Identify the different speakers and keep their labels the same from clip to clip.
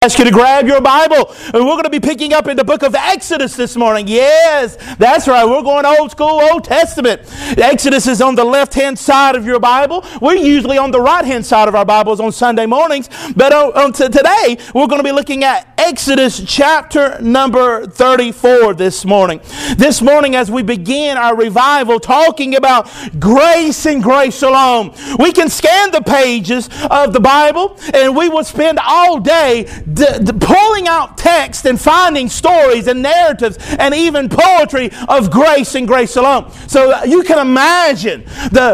Speaker 1: Ask you to grab your Bible, and we're going to be picking up in the book of Exodus this morning. Yes, that's right. We're going old school, Old Testament. Exodus is on the left-hand side of your Bible. We're usually on the right-hand side of our Bibles on Sunday mornings. But today, we're going to be looking at Exodus chapter number 34 this morning. This morning, as we begin our revival, talking about grace and grace alone. We can scan the pages of the Bible, and we will spend all day pulling out text and finding stories and narratives and even poetry of grace and grace alone. So you can imagine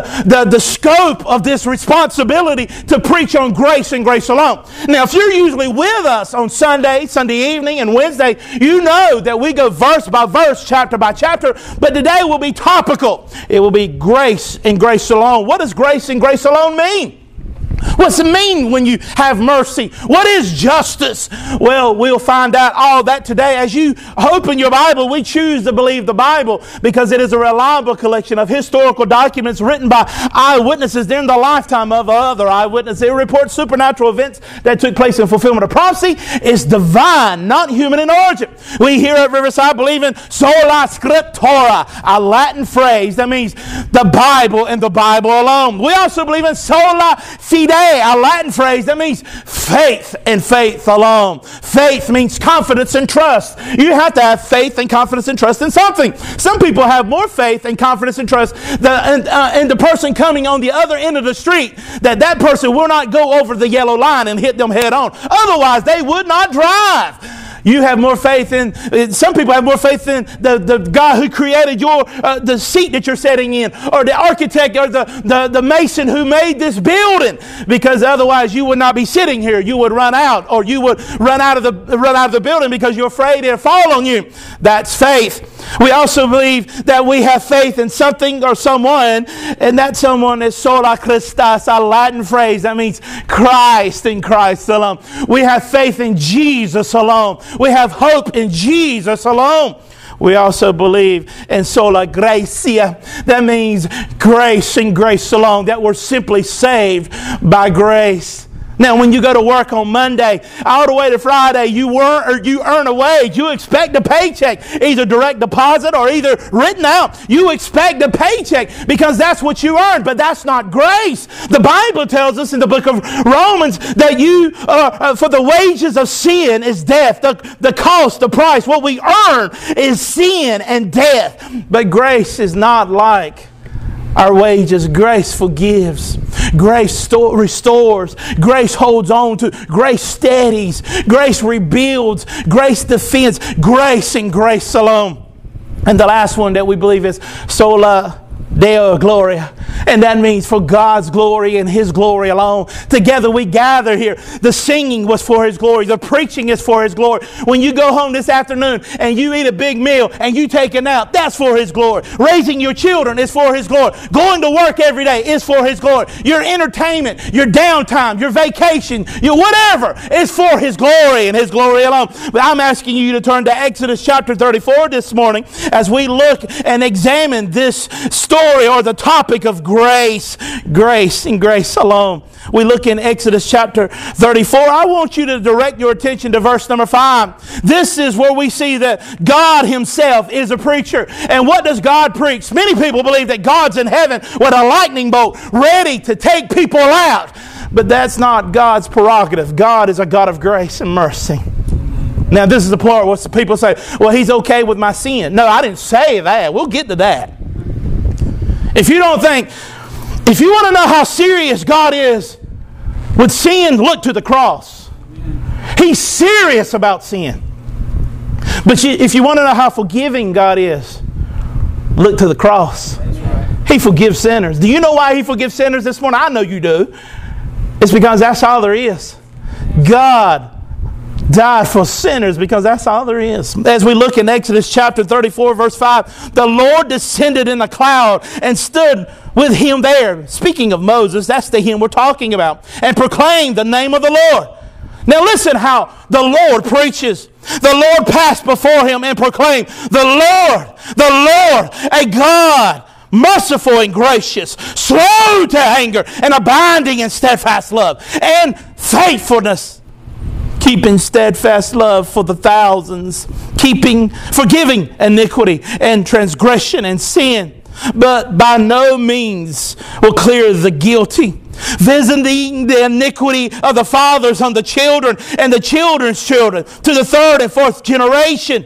Speaker 1: the scope of this responsibility to preach on grace and grace alone. Now, if you're usually with us on Sunday evening, and Wednesday, you know that we go verse by verse, chapter by chapter, but today will be topical. It will be grace and grace alone. What does grace and grace alone mean? What's it mean when you have mercy? What is justice? Well, we'll find out all that today. As you open your Bible, we choose to believe the Bible because it is a reliable collection of historical documents written by eyewitnesses during the lifetime of other eyewitnesses. It reports supernatural events that took place in fulfillment of prophecy. It's divine, not human in origin. We here at Riverside believe in sola scriptura, a Latin phrase that means the Bible and the Bible alone. We also believe in sola fide, a Latin phrase that means faith and faith alone. Faith means confidence and trust. You have to have faith and confidence and trust in something. Some people have more faith and confidence and trust in the person coming on the other end of the street, that person will not go over the yellow line and hit them head on. Otherwise, they would not drive. You have more faith in, some people have more faith in the guy who created the seat that you're sitting in, or the architect, or the mason who made this building, because otherwise you would not be sitting here. You would run out, or you would run out of the building because you're afraid it'll fall on you. That's faith. We also believe that we have faith in something or someone, and that someone is sola Christus, a Latin phrase that means Christ and Christ alone. We have faith in Jesus alone. We have hope in Jesus alone. We also believe in sola gratia. That means grace and grace alone, that we're simply saved by grace. Now, when you go to work on Monday, all the way to Friday, you earn a wage. You expect a paycheck, either direct deposit or either written out. You expect a paycheck because that's what you earn, but that's not grace. The Bible tells us in the book of Romans that for the wages of sin is death. The cost, the price, what we earn is sin and death. But grace is not like our wages. Grace forgives. Grace restores. Grace holds on to. Grace steadies. Grace rebuilds. Grace defends. Grace and grace alone. And the last one that we believe is sola Deo Gloria. And that means for God's glory and His glory alone. Together we gather here. The singing was for His glory. The preaching is for His glory. When you go home this afternoon and you eat a big meal and you take a nap, that's for His glory. Raising your children is for His glory. Going to work every day is for His glory. Your entertainment, your downtime, your vacation, your whatever is for His glory and His glory alone. But I'm asking you to turn to Exodus chapter 34 this morning as we look and examine this story, or the topic of grace and grace alone. We look in Exodus chapter 34. I want you to direct your attention to verse number 5. This is where we see that God Himself is a preacher. And what does God preach? Many people believe that God's in heaven with a lightning bolt ready to take people out. But that's not God's prerogative. God is a God of grace and mercy. Now, this is the part where people say, well, He's okay with my sin. No, I didn't say that. We'll get to that. If you want to know how serious God is with sin, look to the cross. He's serious about sin. But if you want to know how forgiving God is, look to the cross. He forgives sinners. Do you know why He forgives sinners this morning? I know you do. It's because that's all there is. God died for sinners because that's all there is. As we look in Exodus chapter 34 verse 5, the Lord descended in a cloud and stood with Him there. Speaking of Moses, that's the hymn we're talking about. And proclaimed the name of the Lord. Now listen how the Lord preaches. The Lord passed before Him and proclaimed, the Lord, a God merciful and gracious, slow to anger, and abounding in steadfast love and faithfulness. keeping steadfast love for the thousands, forgiving iniquity and transgression and sin, but by no means will clear the guilty, visiting the iniquity of the fathers on the children and the children's children to the third and fourth generation.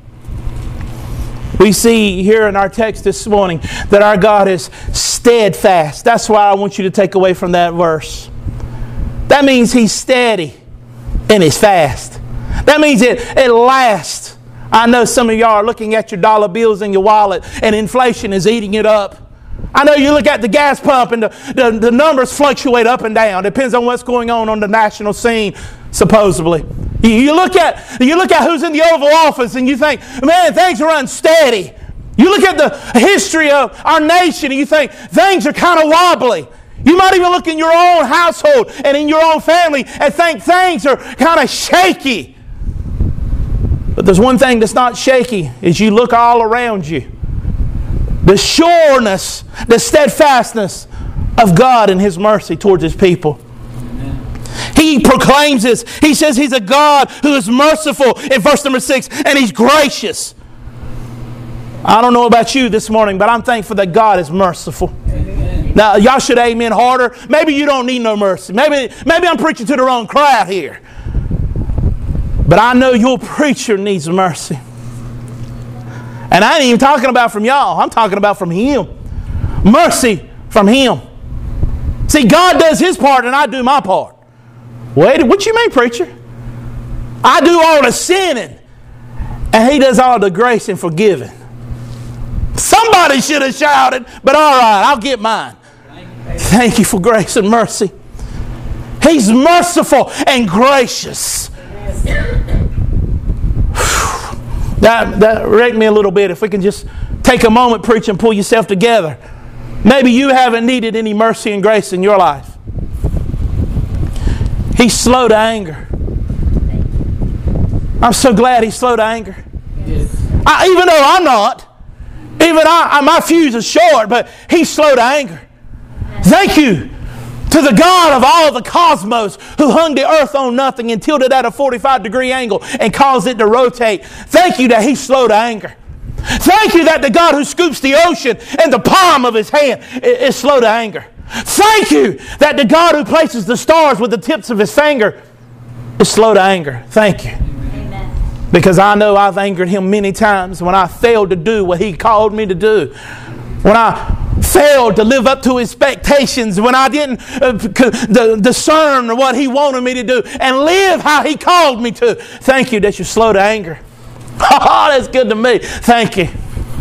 Speaker 1: We see here in our text this morning that our God is steadfast. That's why I want you to take away from that verse. That means He's steady and He's fast. That means it lasts. I know some of y'all are looking at your dollar bills in your wallet and inflation is eating it up. I know you look at the gas pump and the numbers fluctuate up and down. Depends on what's going on the national scene, supposedly. You look at who's in the Oval Office and you think, man, things are unsteady. You look at the history of our nation and you think things are kind of wobbly. You might even look in your own household and in your own family and think things are kind of shaky. But there's one thing that's not shaky is you look all around you. The sureness, the steadfastness of God and His mercy towards His people. He proclaims this. He says He's a God who is merciful in verse number 6, and He's gracious. I don't know about you this morning, but I'm thankful that God is merciful. Amen. Now, y'all should amen harder. Maybe you don't need no mercy. Maybe I'm preaching to the wrong crowd here. But I know your preacher needs mercy. And I ain't even talking about from y'all. I'm talking about from Him. Mercy from Him. See, God does His part and I do my part. Wait, what you mean, preacher? I do all the sinning and He does all the grace and forgiving. Somebody should have shouted, but all right, I'll get mine. Thank you for grace and mercy. He's merciful and gracious. That wrecked me a little bit. If we can just take a moment, preach, and pull yourself together. Maybe you haven't needed any mercy and grace in your life. He's slow to anger. I'm so glad He's slow to anger. Yes. Even though I'm not. My fuse is short, but He's slow to anger. Thank you to the God of all the cosmos who hung the earth on nothing and tilted at a 45-degree angle and caused it to rotate. Thank you that He's slow to anger. Thank you that the God who scoops the ocean in the palm of His hand is slow to anger. Thank you that the God who places the stars with the tips of His finger is slow to anger. Thank you. Amen. Because I know I've angered Him many times when I failed to do what He called me to do. When I failed to live up to His expectations, when I didn't discern what He wanted me to do and live how He called me to. Thank you that you're slow to anger. Oh, that's good to me. Thank you.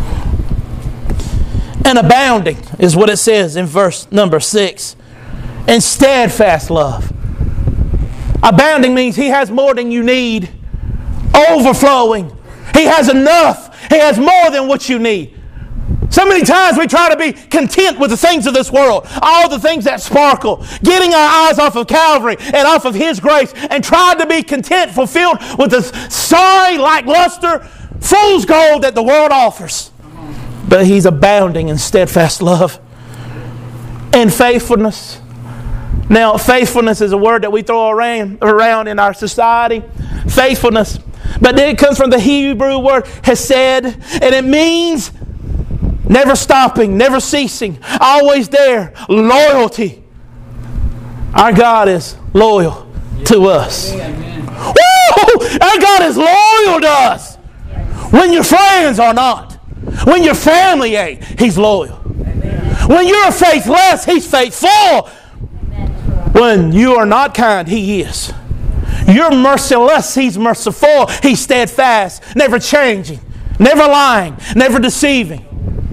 Speaker 1: And abounding is what it says in verse number 6. And steadfast love. Abounding means He has more than you need. Overflowing. He has enough. He has more than what you need. So many times we try to be content with the things of this world, all the things that sparkle, getting our eyes off of Calvary and off of His grace and trying to be content, fulfilled with the sorry, lackluster, fool's gold that the world offers. But He's abounding in steadfast love and faithfulness. Now, faithfulness is a word that we throw around in our society. Faithfulness. But then it comes from the Hebrew word hesed, and it means never stopping, never ceasing, always there. Loyalty. Our God is loyal to us. Amen. Woo! Our God is loyal to us. When your friends are not. When your family ain't, He's loyal. Amen. When you're faithless, He's faithful. Amen. When you are not kind, He is. You're merciless, He's merciful. He's steadfast, never changing, never lying, never deceiving.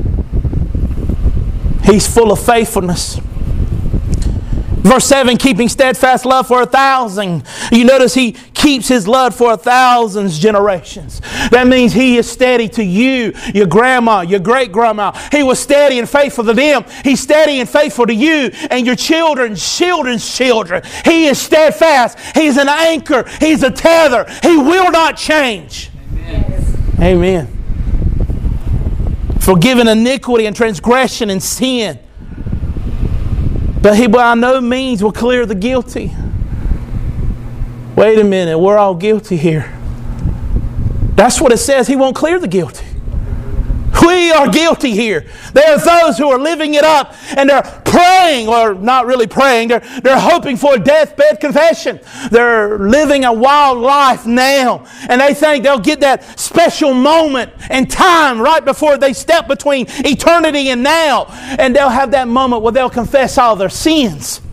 Speaker 1: He's full of faithfulness. Verse 7, keeping steadfast love for 1,000. You notice He keeps His love for 1,000 generations. That means He is steady to you, your grandma, your great-grandma. He was steady and faithful to them. He's steady and faithful to you and your children's children's children. He is steadfast. He's an anchor. He's a tether. He will not change. Amen. Amen. Forgiving iniquity and transgression and sin. But He by no means will clear the guilty. Wait a minute, we're all guilty here. That's what it says. He won't clear the guilty. We are guilty here. There are those who are living it up and they're praying, or not really praying, they're hoping for a deathbed confession. They're living a wild life now, and they think they'll get that special moment and time right before they step between eternity and now, and they'll have that moment where they'll confess all their sins.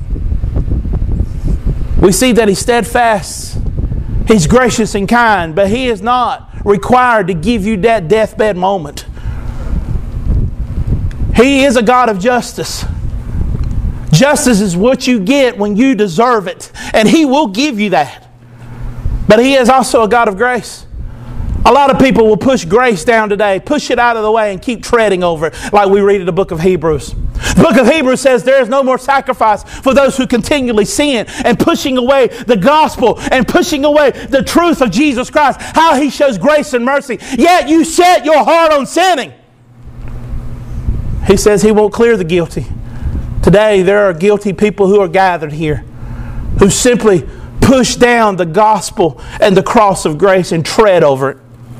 Speaker 1: We see that He's steadfast, He's gracious and kind, but He is not required to give you that deathbed moment. He is a God of justice. Justice is what you get when you deserve it, and He will give you that. But He is also a God of grace. A lot of people will push grace down today, push it out of the way and keep treading over it, like we read in the book of Hebrews. The book of Hebrews says there is no more sacrifice for those who continually sin, and pushing away the gospel and pushing away the truth of Jesus Christ, how He shows grace and mercy. Yet you set your heart on sinning. He says He won't clear the guilty. Today there are guilty people who are gathered here who simply push down the gospel and the cross of grace and tread over it.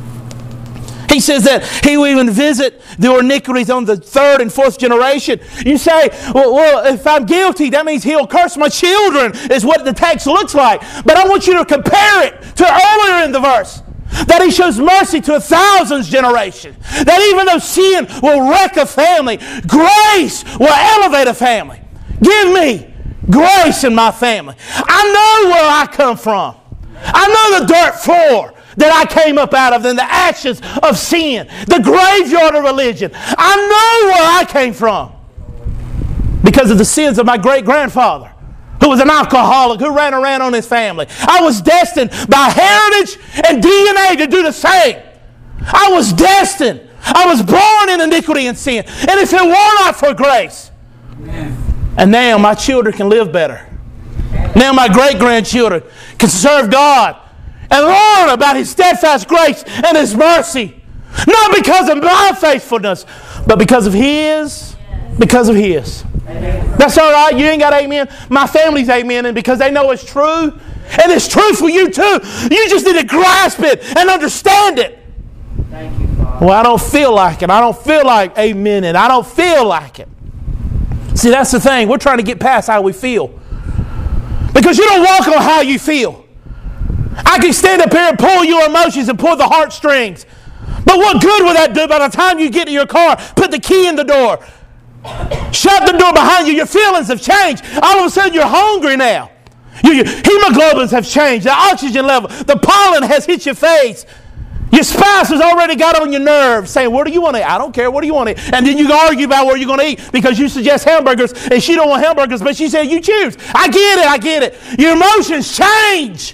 Speaker 1: He says that He will even visit the iniquities on the third and fourth generation. You say, well, if I'm guilty, that means He'll curse my children, is what the text looks like. But I want you to compare it to earlier in the verse. That He shows mercy to 1,000 generations. That even though sin will wreck a family, grace will elevate a family. Give me grace in my family. I know where I come from. I know the dirt floor that I came up out of, and the ashes of sin, the graveyard of religion. I know where I came from because of the sins of my great-grandfather, who was an alcoholic, who ran around on his family. I was destined by heritage and DNA to do the same. I was destined. I was born in iniquity and sin. And if it were not for grace, and now my children can live better. Now my great-grandchildren can serve God and learn about His steadfast grace and His mercy. Not because of my faithfulness, but because of His. Because of His. That's all right. You ain't got amen. My family's amen, and because they know it's true. And it's true for you too. You just need to grasp it and understand it.
Speaker 2: Thank you, Father.
Speaker 1: Well, I don't feel like it. I don't feel like amen, and I don't feel like it. See, that's the thing. We're trying to get past how we feel. Because you don't walk on how you feel. I can stand up here and pull your emotions and pull the heartstrings. But what good will that do by the time you get to your car, put the key in the door, shut the door behind you? Your feelings have changed. All of a sudden you're hungry now. Your hemoglobins have changed. The oxygen level, the pollen has hit your face. Your spouse has already got on your nerves saying, what do you want to eat? I don't care. What do you want to eat? And then you argue about where you're going to eat because you suggest hamburgers and she don't want hamburgers, but she said you choose. I get it. Your emotions change.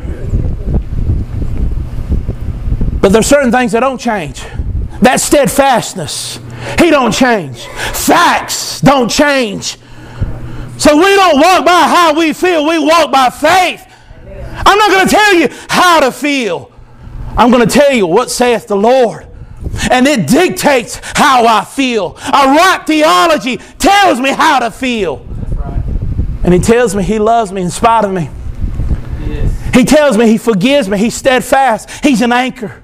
Speaker 1: But there's certain things that don't change. That steadfastness, He don't change. Facts don't change. So we don't walk by how we feel. We walk by faith. I'm not going to tell you how to feel. I'm going to tell you what saith the Lord. And it dictates how I feel. A right theology tells me how to feel. And He tells me He loves me in spite of me. Yes. He tells me He forgives me. He's steadfast. He's an anchor.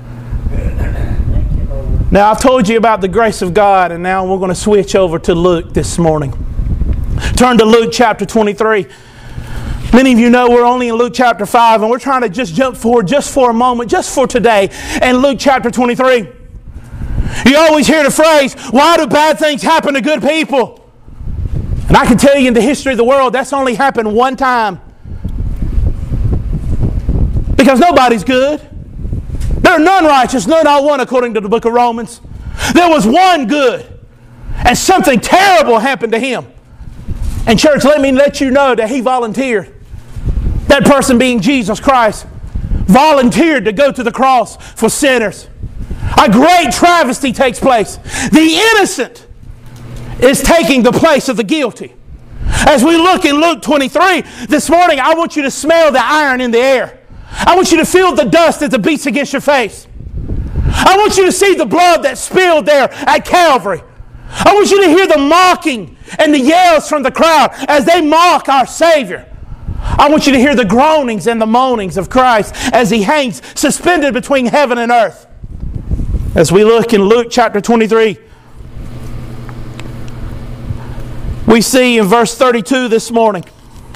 Speaker 1: Now, I've told you about the grace of God, and now we're going to switch over to Luke this morning. Turn to Luke chapter 23. Many of you know we're only in Luke chapter 5, and we're trying to just jump forward just for a moment, just for today, in Luke chapter 23. You always hear the phrase, why do bad things happen to good people? And I can tell you in the history of the world, that's only happened one time. Because nobody's good. There are none righteous, none not one, according to the book of Romans. There was one good, and something terrible happened to him. And church, let me let you know that he volunteered. That person being Jesus Christ volunteered to go to the cross for sinners. A great travesty takes place. The innocent is taking the place of the guilty. As we look in Luke 23 this morning, I want you to smell the iron in the air. I want you to feel the dust as it beats against your face. I want you to see the blood that spilled there at Calvary. I want you to hear the mocking and the yells from the crowd as they mock our Savior. I want you to hear the groanings and the moanings of Christ as He hangs suspended between heaven and earth. As we look in Luke chapter 23, we see in verse 32 this morning,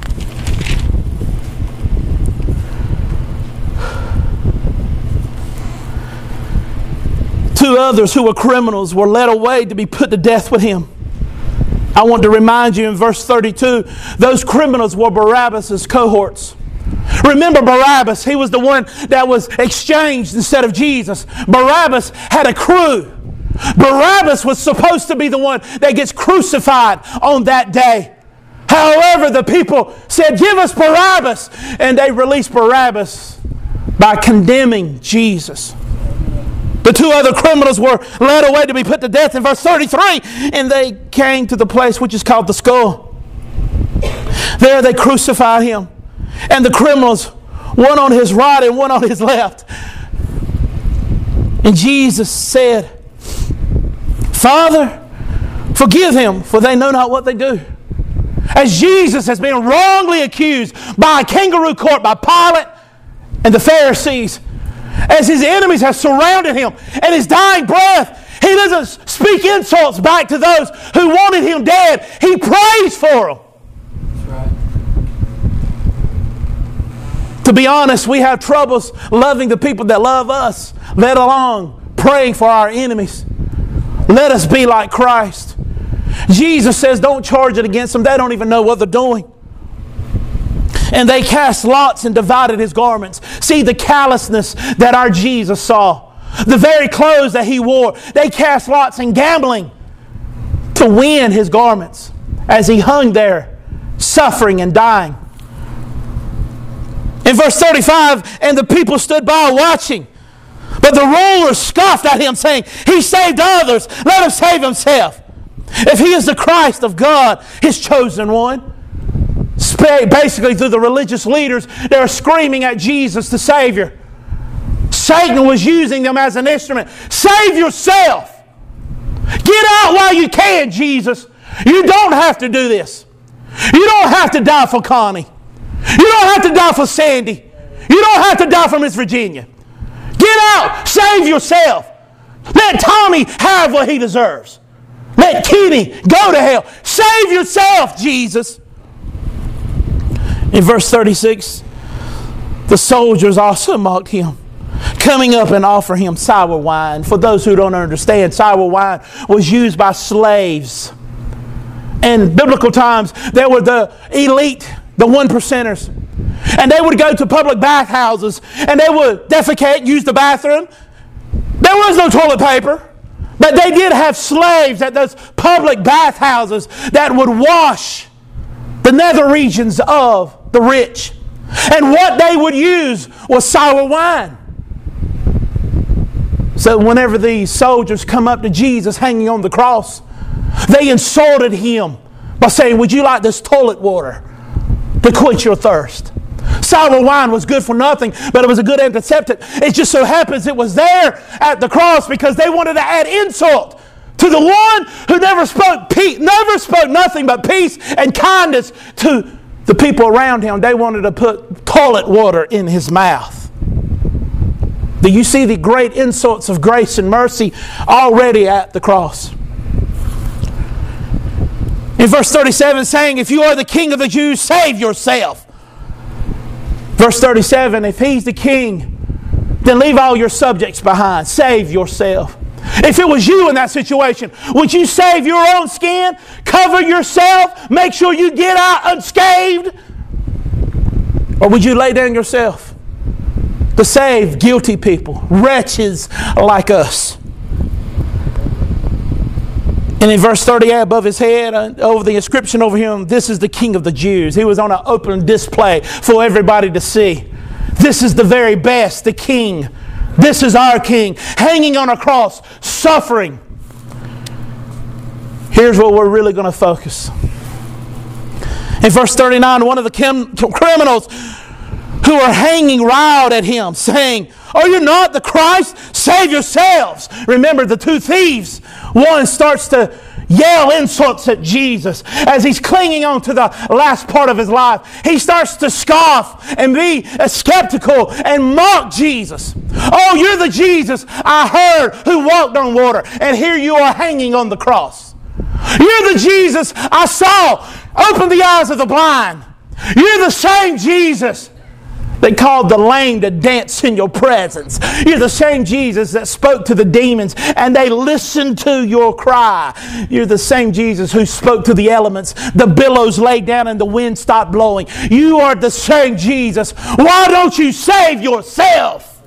Speaker 1: two others who were criminals were led away to be put to death with Him. I want to remind you in verse 32, those criminals were Barabbas' cohorts. Remember Barabbas, he was the one that was exchanged instead of Jesus. Barabbas had a crew. Barabbas was supposed to be the one that gets crucified on that day. However, the people said, "Give us Barabbas." And they released Barabbas by condemning Jesus. The two other criminals were led away to be put to death in verse 33, and they came to the place which is called the Skull. There they crucified Him, and the criminals, one on His right and one on His left. And Jesus said, "Father, forgive them, for they know not what they do." As Jesus has been wrongly accused by a kangaroo court, by Pilate and the Pharisees, as His enemies have surrounded Him and His dying breath, He doesn't speak insults back to those who wanted Him dead. He prays for them. That's right. To be honest, we have troubles loving the people that love us, let alone praying for our enemies. Let us be like Christ. Jesus says, don't charge it against them. They don't even know what they're doing. And they cast lots and divided His garments. See the callousness that our Jesus saw. The very clothes that He wore. They cast lots and gambling to win His garments as He hung there, suffering and dying. In verse 35, and the people stood by watching. But the rulers scoffed at Him, saying, "He saved others. Let Him save Himself. If He is the Christ of God, His chosen one." Basically, through the religious leaders, they were screaming at Jesus, the Savior. Satan was using them as an instrument. Save yourself. Get out while you can, Jesus. You don't have to do this. You don't have to die for Connie. You don't have to die for Sandy. You don't have to die for Miss Virginia. Get out. Save yourself. Let Tommy have what he deserves. Let Kenny go to hell. Save yourself, Jesus. In verse 36, the soldiers also mocked Him, coming up and offering Him sour wine. For those who don't understand, sour wine was used by slaves. In biblical times, there were the elite, the 1%ers. And they would go to public bathhouses and they would defecate, use the bathroom. There was no toilet paper. But they did have slaves at those public bathhouses that would wash the nether regions of the rich. And what they would use was sour wine. So whenever these soldiers come up to Jesus hanging on the cross, they insulted Him by saying, "Would you like this toilet water to quench your thirst?" Sour wine was good for nothing, but it was a good antiseptic. It just so happens it was there at the cross because they wanted to add insult to the one who never spoke nothing but peace and kindness to the people around Him. They wanted to put toilet water in His mouth. Do you see the great insults of grace and mercy already at the cross? In verse 37, saying, "If you are the King of the Jews, save yourself." Verse 37, if He's the King, then leave all your subjects behind. Save yourself. If it was you in that situation, would you save your own skin? Cover yourself? Make sure you get out unscathed? Or would you lay down yourself to save guilty people, wretches like us? And in verse 38, above His head, over the inscription over Him, "This is the King of the Jews." He was on an open display for everybody to see. This is the very best, the King. This is our King, hanging on a cross, suffering. Here's where we're really going to focus. In verse 39, one of the criminals who are hanging riled at Him, saying, "Are you not the Christ? Save yourselves." Remember the two thieves. One starts to yell insults at Jesus as he's clinging on to the last part of his life. He starts to scoff and be skeptical and mock Jesus. Oh, you're the Jesus I heard who walked on water, and here you are hanging on the cross. You're the Jesus I saw open the eyes of the blind. You're the same Jesus that called the lame to dance in your presence. You're the same Jesus that spoke to the demons and they listened to your cry. You're the same Jesus who spoke to the elements. The billows laid down and the wind stopped blowing. You are the same Jesus. Why don't you save yourself?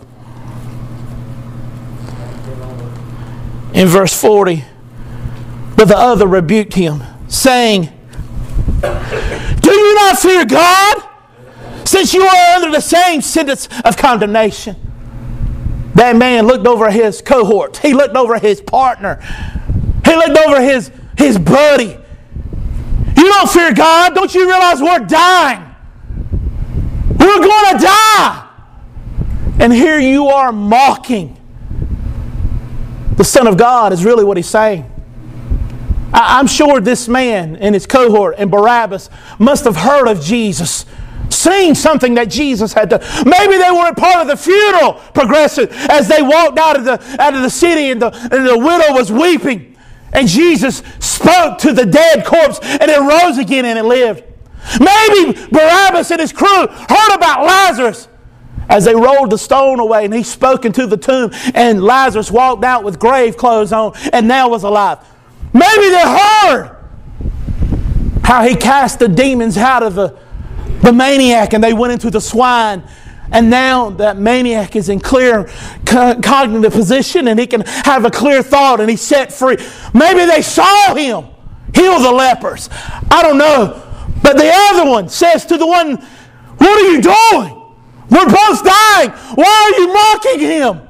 Speaker 1: In verse 40, but the other rebuked him, saying, do you not fear God, since you are under the same sentence of condemnation? That man looked over his cohort. He looked over his partner. He looked over his buddy. You don't fear God? Don't you realize we're dying? We're going to die. And here you are mocking the Son of God is really what he's saying. I'm sure this man and his cohort and Barabbas must have heard of Jesus, seen something that Jesus had done. Maybe they were a part of the funeral procession as they walked out of the city and the widow was weeping. And Jesus spoke to the dead corpse and it rose again and it lived. Maybe Barabbas and his crew heard about Lazarus as they rolled the stone away and he spoke into the tomb and Lazarus walked out with grave clothes on and now was alive. Maybe they heard how he cast the demons out of the maniac and they went into the swine. And now that maniac is in clear cognitive position and he can have a clear thought and he's set free. Maybe they saw him heal the lepers. I don't know. But the other one says to the one, what are you doing? We're both dying. Why are you mocking him?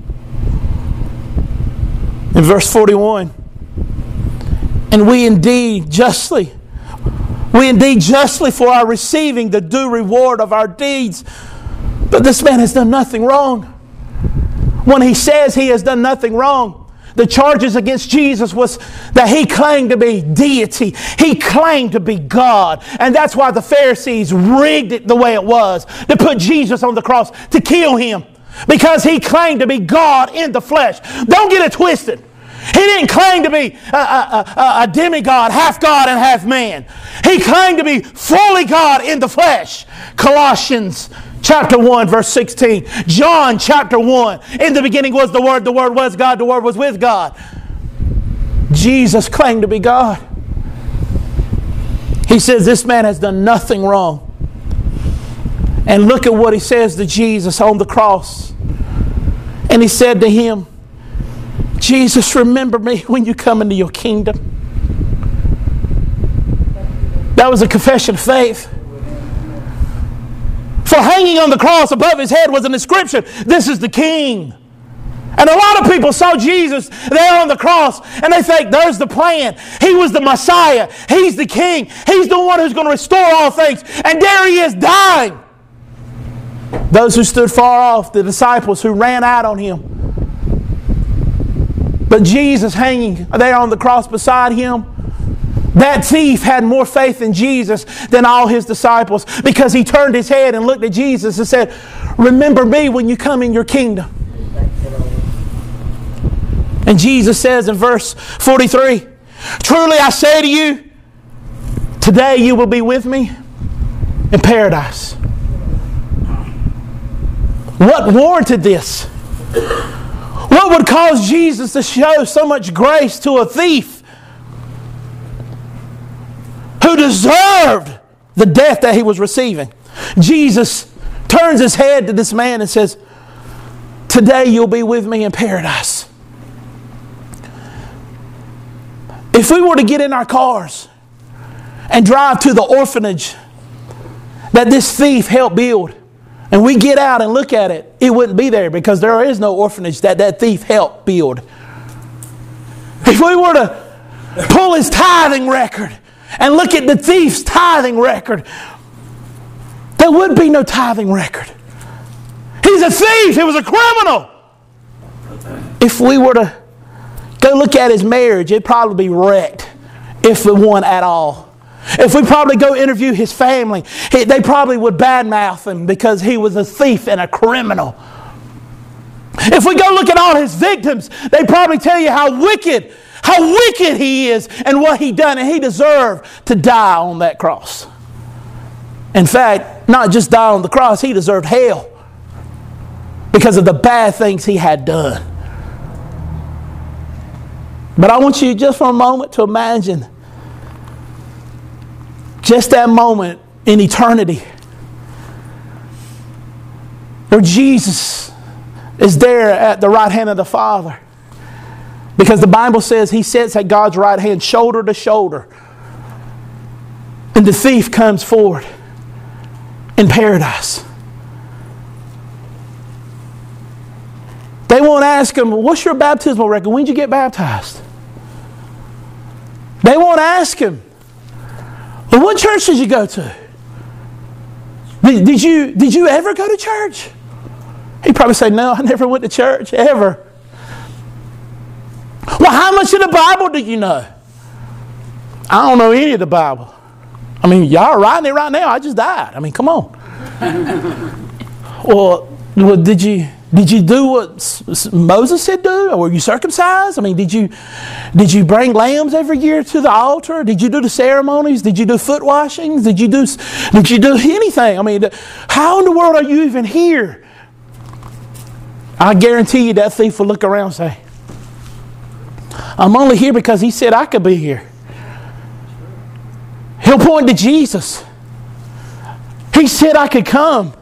Speaker 1: In verse 41, and we indeed justly for our receiving the due reward of our deeds. But this man has done nothing wrong. When he says he has done nothing wrong, the charges against Jesus was that he claimed to be deity. He claimed to be God. And that's why the Pharisees rigged it the way it was, to put Jesus on the cross, to kill him. Because he claimed to be God in the flesh. Don't get it twisted. He didn't claim to be a demigod, half God and half man. He claimed to be fully God in the flesh. Colossians chapter 1 verse 16. John chapter 1. In the beginning was the Word was God, the Word was with God. Jesus claimed to be God. He says this man has done nothing wrong. And look at what he says to Jesus on the cross. And he said to him, Jesus, remember me when you come into your kingdom. That was a confession of faith. For hanging on the cross above his head was an inscription, this is the King. And a lot of people saw Jesus there on the cross and they think, there's the plan. He was the Messiah. He's the King. He's the one who's going to restore all things. And there he is dying. Those who stood far off, the disciples who ran out on him. But Jesus hanging there on the cross beside him, that thief had more faith in Jesus than all his disciples, because he turned his head and looked at Jesus and said, remember me when you come in your kingdom. And Jesus says in verse 43, truly I say to you, today you will be with me in paradise. What warranted this? What would cause Jesus to show so much grace to a thief who deserved the death that he was receiving? Jesus turns his head to this man and says, today you'll be with me in paradise. If we were to get in our cars and drive to the orphanage that this thief helped build, and we get out and look at it, it wouldn't be there because there is no orphanage that thief helped build. If we were to pull his tithing record and look at the thief's tithing record, there would be no tithing record. He's a thief. He was a criminal. If we were to Go look at his marriage. It'd probably be wrecked, if the one at all. If we probably go interview his family, they probably would badmouth him because he was a thief and a criminal. If we go look at all his victims, they probably tell you how wicked he is and what he done, and he deserved to die on that cross. In fact, not just die on the cross, he deserved hell because of the bad things he had done. But I want you just for a moment to imagine just that moment in eternity where Jesus is there at the right hand of the Father. Because the Bible says he sits at God's right hand shoulder to shoulder. And the thief comes forward in paradise. They won't ask him, what's your baptismal record? When did you get baptized? They won't ask him, well, what church did you go to? Did you ever go to church? He'd probably say, no, I never went to church, ever. Well, how much of the Bible do you know? I don't know any of the Bible. I mean, y'all are writing it right now. I just died. I mean, come on. Well, did you do what Moses said do? Or were you circumcised? I mean, did you bring lambs every year to the altar? Did you do the ceremonies? Did you do foot washings? Did you do anything? I mean, how in the world are you even here? I guarantee you that thief will look around and say, I'm only here because he said I could be here. He'll point to Jesus. He said I could come.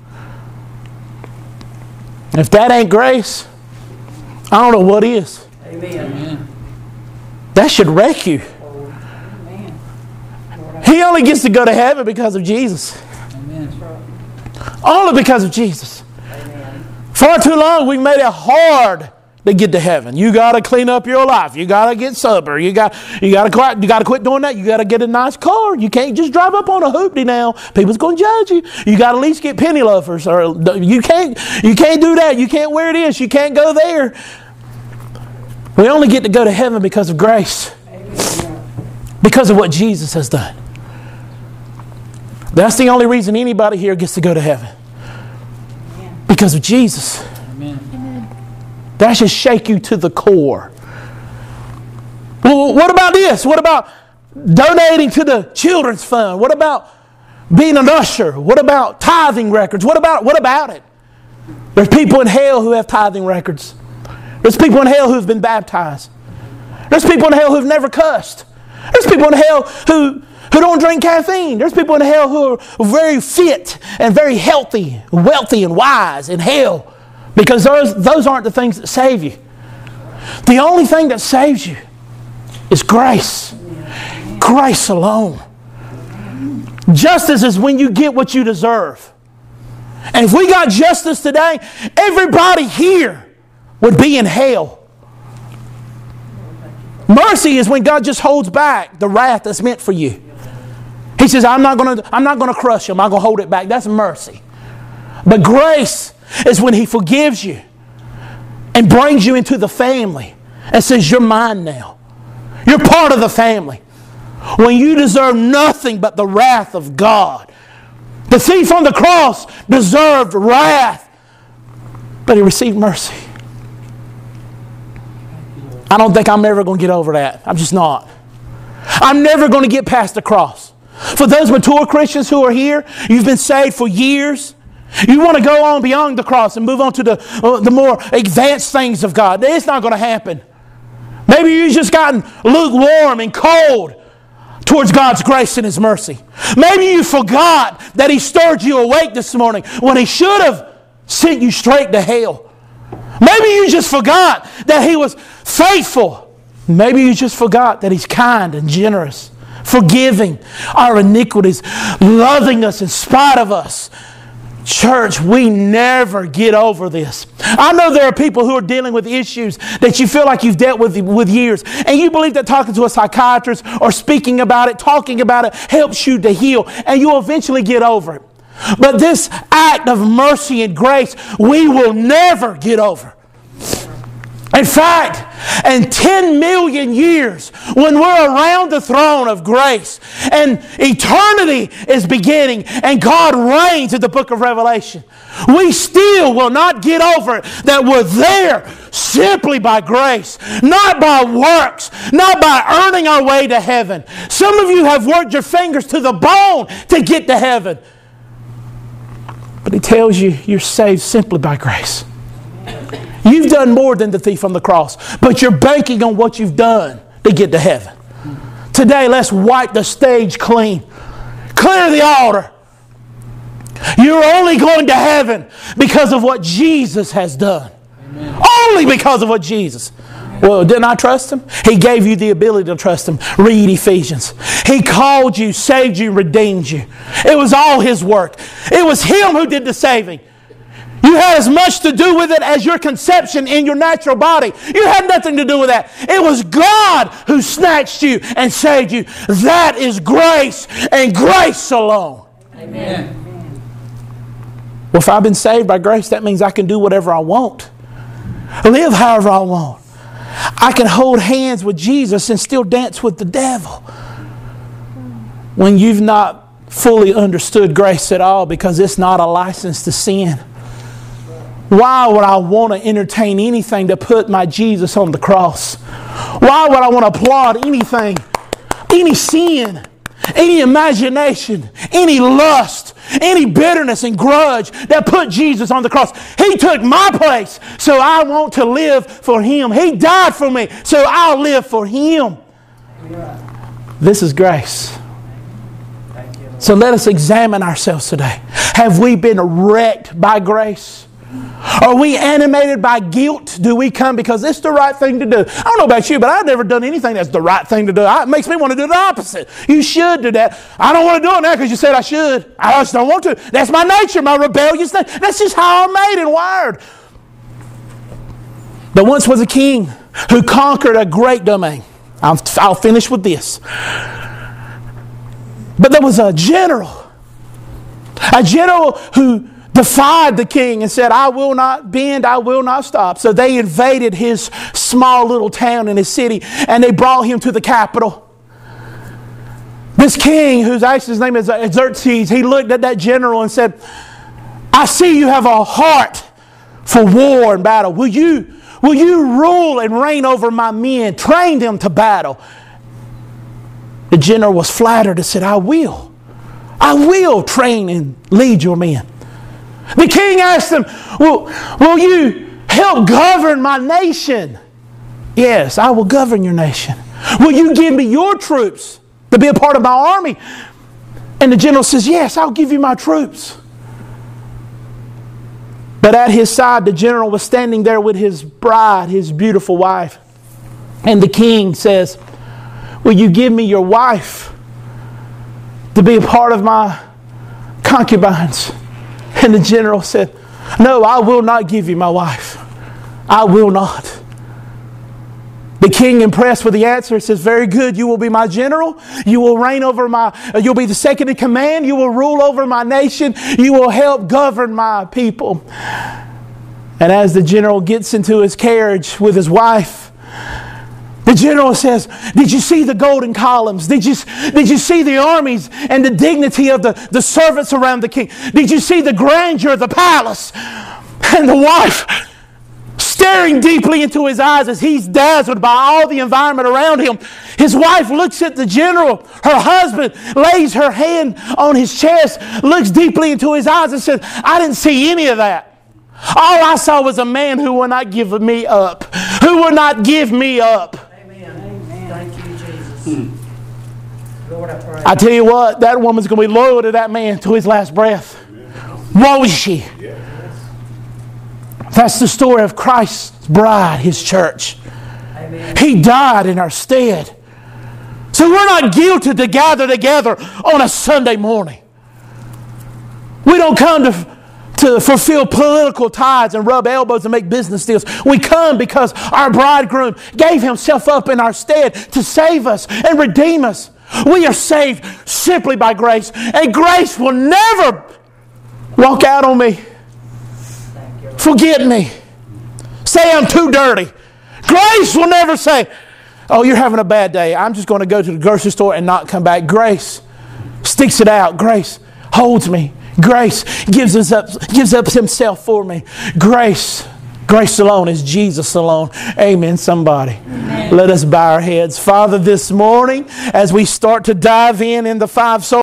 Speaker 1: If that ain't grace, I don't know what is. Amen. That should wreck you. Amen. He only gets to go to heaven because of Jesus. Amen. Only because of Jesus. Amen. Far too long we've made it hard to get to heaven. You got to clean up your life. You got to get sober. You got to quit doing that. You got to get a nice car. You can't just drive up on a hoopty now. People's going to judge you. You got to at least get penny loafers, or you can't do that. You can't wear this. You can't go there. We only get to go to heaven because of grace. Because of what Jesus has done. That's the only reason anybody here gets to go to heaven. Because of Jesus. Amen. That should shake you to the core. Well, what about this? What about donating to the children's fund? What about being an usher? What about tithing records? What about it? There's people in hell who have tithing records. There's people in hell who've been baptized. There's people in hell who've never cussed. There's people in hell who don't drink caffeine. There's people in hell who are very fit and very healthy, wealthy and wise in hell. Because those aren't the things that save you. The only thing that saves you is grace. Grace alone. Justice is when you get what you deserve. And if we got justice today, everybody here would be in hell. Mercy is when God just holds back the wrath that's meant for you. He says, I'm not going to crush you. I'm not going to hold it back. That's mercy. But grace is when He forgives you and brings you into the family and says, you're mine now. You're part of the family. When you deserve nothing but the wrath of God. The thief on the cross deserved wrath, but he received mercy. I don't think I'm ever going to get over that. I'm just not. I'm never going to get past the cross. For those mature Christians who are here, you've been saved for years. You want to go on beyond the cross and move on to the more advanced things of God. It's not going to happen. Maybe you've just gotten lukewarm and cold towards God's grace and His mercy. Maybe you forgot that He stirred you awake this morning when He should have sent you straight to hell. Maybe you just forgot that He was faithful. Maybe you just forgot that He's kind and generous, forgiving our iniquities, loving us in spite of us. Church, we never get over this. I know there are people who are dealing with issues that you feel like you've dealt with years, and you believe that talking to a psychiatrist or speaking about it, talking about it, helps you to heal, and you'll eventually get over it. But this act of mercy and grace, we will never get over. In fact, in 10 million years, when we're around the throne of grace and eternity is beginning and God reigns in the book of Revelation, we still will not get over it that we're there simply by grace, not by works, not by earning our way to heaven. Some of you have worked your fingers to the bone to get to heaven. But He tells you you're saved simply by grace. You've done more than the thief on the cross, but you're banking on what you've done to get to heaven. Today, let's wipe the stage clean. Clear the altar. You're only going to heaven because of what Jesus has done. Amen. Only because of what Jesus. Well, didn't I trust Him? He gave you the ability to trust Him. Read Ephesians. He called you, saved you, redeemed you. It was all His work. It was Him who did the saving. You had as much to do with it as your conception in your natural body. You had nothing to do with that. It was God who snatched you and saved you. That is grace and grace alone. Amen. Well, if I've been saved by grace, that means I can do whatever I want. Live however I want. I can hold hands with Jesus and still dance with the devil. When you've not fully understood grace at all, because it's not a license to sin. Why would I want to entertain anything to put my Jesus on the cross? Why would I want to applaud anything, any sin, any imagination, any lust, any bitterness and grudge that put Jesus on the cross? He took my place, so I want to live for Him. He died for me, so I'll live for Him. This is grace. So let us examine ourselves today. Have we been wrecked by grace? Are we animated by guilt? Do we come because it's the right thing to do? I don't know about you, but I've never done anything that's the right thing to do. It makes me want to do the opposite. You should do that. I don't want to do it now because you said I should. I just don't want to. That's my nature, my rebellious thing. That's just how I'm made and wired. There once was a king who conquered a great domain. I'll finish with this. But there was a general who defied the king and said, I will not bend, I will not stop. So they invaded his small little town in his city and they brought him to the capital. This king, his name is Xerxes, he looked at that general and said, I see you have a heart for war and battle. Will you rule and reign over my men, train them to battle? The general was flattered and said, I will train and lead your men. The king asked him, will you help govern my nation? Yes, I will govern your nation. Will you give me your troops to be a part of my army? And the general says, yes, I'll give you my troops. But at his side, the general was standing there with his bride, his beautiful wife. And the king says, will you give me your wife to be a part of my concubines? And the general said, no, I will not give you my wife. I will not. The king, impressed with the answer, says, very good, you will be my general. You will reign over you'll be the second in command. You will rule over my nation. You will help govern my people. And as the general gets into his carriage with his wife, the general says, did you see the golden columns? Did you see the armies and the dignity of the servants around the king? Did you see the grandeur of the palace? And the wife, staring deeply into his eyes as he's dazzled by all the environment around him, his wife looks at the general. Her husband lays her hand on his chest, looks deeply into his eyes and says, I didn't see any of that. All I saw was a man who would not give me up. Who would not give me up.
Speaker 2: Thank you, Jesus. Lord, I pray.
Speaker 1: I tell you what, that woman's going to be loyal to that man to his last breath. Woe is she. That's the story of Christ's bride, His church. Amen. He died in our stead. So we're not guilty to gather together on a Sunday morning. We don't come to fulfill political ties and rub elbows and make business deals. We come because our bridegroom gave Himself up in our stead to save us and redeem us. We are saved simply by grace. And grace will never walk out on me. Forget me. Say I'm too dirty. Grace will never say, oh, you're having a bad day. I'm just going to go to the grocery store and not come back. Grace sticks it out. Grace holds me. Grace gives up himself for me. Grace alone is Jesus alone. Amen, somebody. Amen. Let us bow our heads. Father, this morning, as we start to dive in the 5 souls,